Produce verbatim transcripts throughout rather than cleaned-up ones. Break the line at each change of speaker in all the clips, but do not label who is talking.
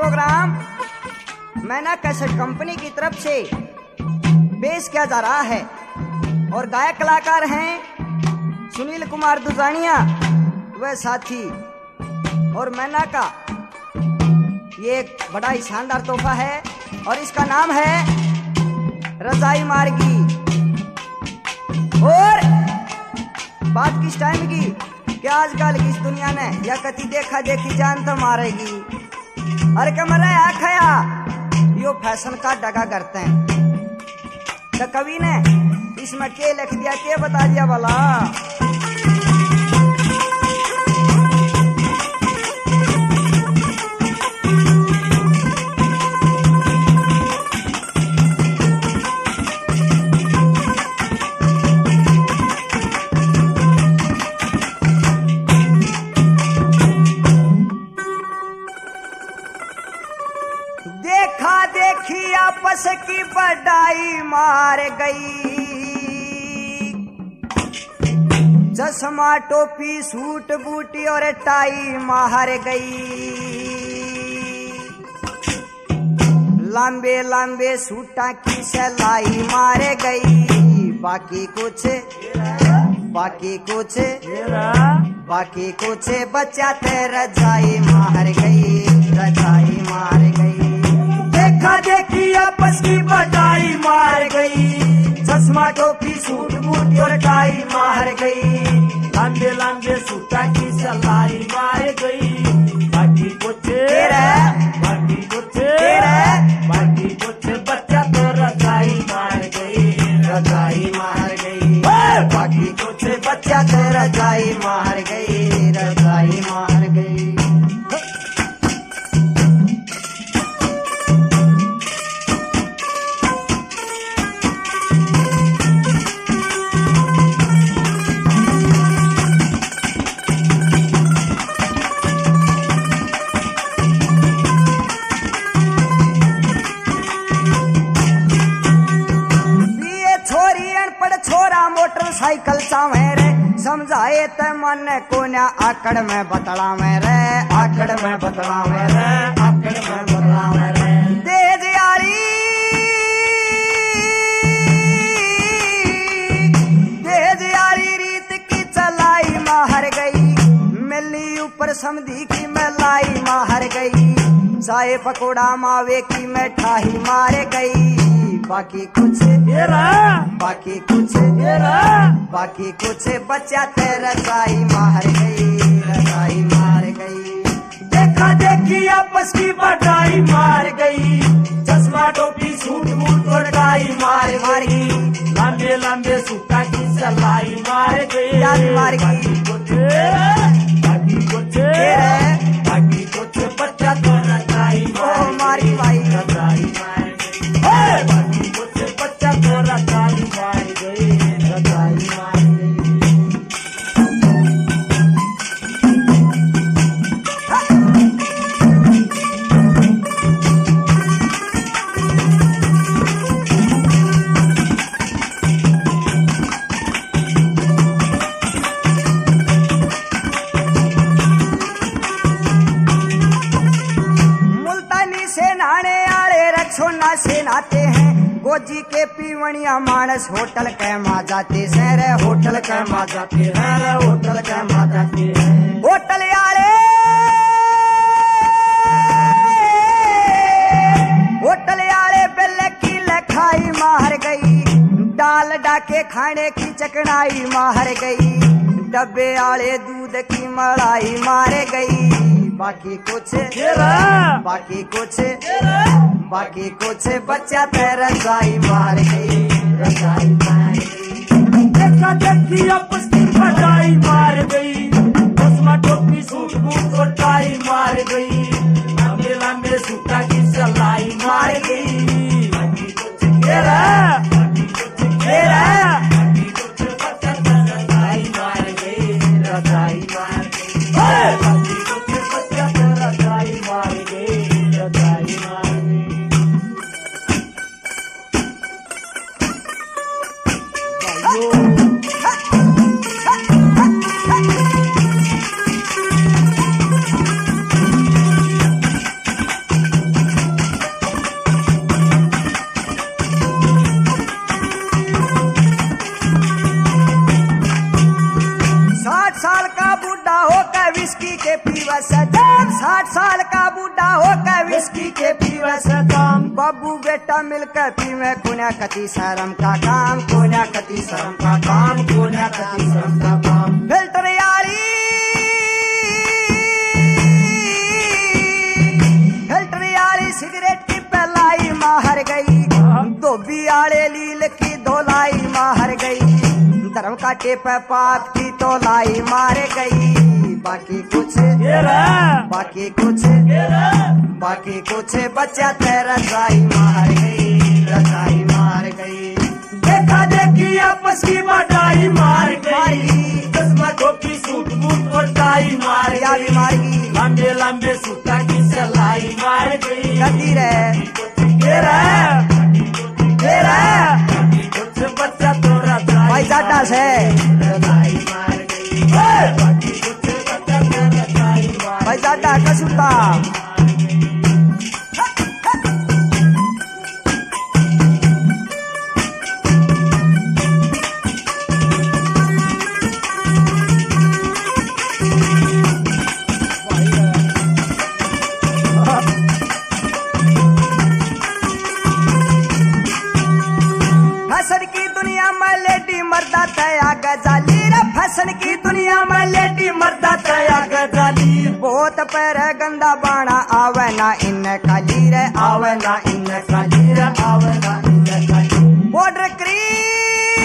Programme मैना cassette company की तरफ से पेश किया जा रहा है और गायक कलाकार हैं सुनील कुमार दुजानिया व साथी। और मैना का ये एक बड़ा ही शानदार तोहफा है और इसका नाम है रजाई मारगी। और बात किस टाइम की कि आजकल की इस दुनिया में या कति देखा देखी जान तो मारेगी। अरे कमरा आखया यो फैशन का डगा करते हैं। तो कवि ने इसमें के लिख दिया, के बता दिया भला। देखा देखी आपस की बड़ाई मार गई, चश्मा टोपी सूट बूटी और टाई मार गई। लंबे लंबे सूटा की सिलाई मार गई। बाकी कुछ बाकी कुछ बाकी कुछ बच्चा ते रजाई मार गई, रजाई मार गई। देखा देखी आपस की बटाई मार गई, चश्मा टोपी सूट बूट और टाई मार गई। लंबे लंबे सूटा की सिलाई मार गई। बाकी कुछ बाकी कुछ बाकी कुछ बच्चा तो रजाई मार गई, रजाई मार गई। बाकी कुछ बच्चा तो रजाई मार गई, रजाई मार गई। मोटरसाइकिल चावे रे समझाए त मन को न आकड़ में बतला में रे, आकड़ में बतला में रे, आकड़ में बतला में रे। तेज यारी तेज यारी रीत की चलाई मार गई। मिली ऊपर समधी की मलाई मार गई। चाय पकौड़ा मावे की मिठाई मार गई। बाकी कुछ बाकी कुछ बाकी कुछ बच्चा ते रजाई मार गई, रजाई मार गई। देखा देखी आपस की बटाई मार गई। चश्मा टोपी सूट बूट और टाई मार मार गई। लंबे लंबे सूटा की सिलाई मार गई, मार गई। कुछ बाकी कुछ बाकी कुछ बच्चा तो रजाई मार गई, भाई रजाई मार गई। बाकी कुछ बच्चा तो रजाई मार गई, रजाई मार गई। मुल्तानी से नहाने आले रक्षोना से नहाते हैं। गोजी के पीवनिया मानस होटल के माँ जाते से रे, होटल के माँ जाते हैं रे, होटल के माँ जाते हैं। होटल यारे होटल यारे बेले की लखाई मार गई। डाल डाके खाने की चकनाई मार गई। डब्बे आले दूध की मलाई मार गई। बाकी कुछ बाकी कुछ बाकी कुछ बच्चा ते रजाई मार गई, रजाई मार गई। देखा देखी आपस की बटाई मार गई। चश्मा टोपी सूट बूट और टाई मार गई। लंबे लंबे सूटा की सिलाई मार गई। बाकी कुछ बाकी कुछ बाकी कुछ बच्चा ते रजाई मार गई, रजाई मार गई। बाकी कुछ बच्चा ते रजाई मार गई, रजाई मार गई। साल का बूढ़ा होकर विस्की के पीवे सदाम। बाबू बेटा मिलकर पीवे कोन्या कति शर्म का काम, कोन्या कति शर्म का काम, कोन्या कति शर्म का काम। फिल्टर यारी फिल्टर यारी सिगरेट की पलाई माहर गई, धोबी आड़े लील की धोलाई माहर गई, धर्म काटे पे पाप की तोलाई मार गई। बाकी कुछ बाकी कुछ बाकी कुछ बच्चा तेरा रजाई मार गई, रजाई मार गई। देखा देखी आपस की बटाई मार गई, चश्मा टोपी सूट बूट और टाई मार गई, मार गई। लंबे लंबे सूटा की सिलाई मार गई। गति रे तेरा तेरा कुछ बच्चा तो रजाई भाई जाटा से रजाई मार गई, बाकी कुछ बच्चा तो रजाई मार भाई जाटा का सूटा। फैशन की दुनिया में लेडी मर्दा तया गजाली रे, फैशन की दुनिया में लेडी मर्दा तया गजाली। बहुत पैर गंदा बाणा आवे ना इन काली रे, आवे ना इन काली रे, आवे ना इन काली। बॉर्डर क्रीम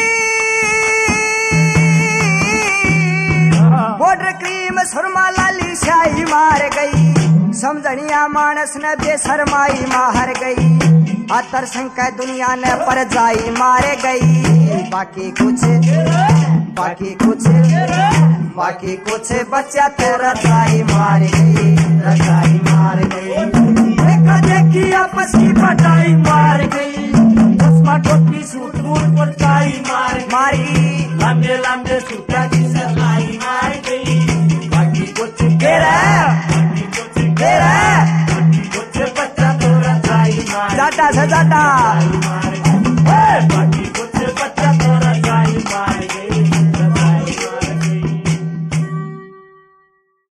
बॉर्डर क्रीम सुरमा लाली शाही मार गई, समझनिया मानस ने बेशरमाई मार गई। अतर संख्या दुनिया ने पर जाई मारे गई। बाकी कुछ बाकी कुछ बाकी कुछ बच्चा तेरा रजाई मार गई, रजाई मार गई। देखा देखी आपस की बटाई मार गई, चश्मा टोपी सूट बूट और टाई मार मारी। लंबे लंबे सूटा की सिलाई मार गई। बाकी कुछ तेरा तेरा कुछ बच्चा तो रजाई मार जाटा से जाटा।